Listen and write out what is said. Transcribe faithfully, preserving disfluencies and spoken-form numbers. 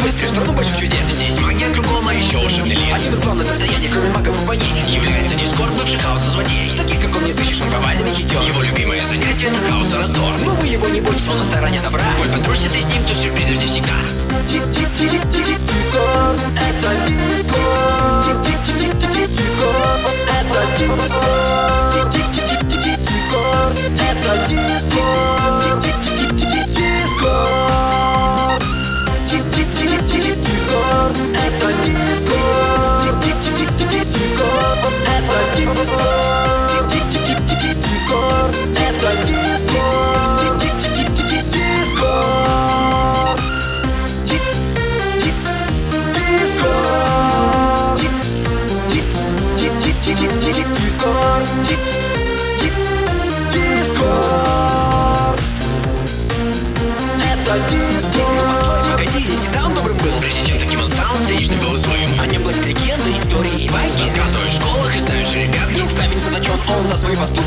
быстрее в страну больших чудес. Здесь магия кругом, а еще ушибный лес. Один из главных достояний, кроме магов и богинь, является Дискорд, бывший хаоса злодей. таких как он не сыщешь, он поваленный хитер. Его любимое занятие — это хаос и раздор. Но вы его не бойтесь, он на стороне добра. Коль подружься ты с ним, то сюрпризы здесь всегда. Дискорд, это Дискорд. Дискорд, это Дискорд. Дискорд, это Дискорд. Дискорд, Дискорд, это Дискорд. Дискорд, это Дискорд. Дискорд, это Дискорд. Дискорд. Погоди, не всегда он добрым был. Прежде чем таким он стал, циничным был и своим. О нем гласят легенды, истории и байки. Рассказывают в школах и знаешь ребят. И в камень заточен он за свои поступки.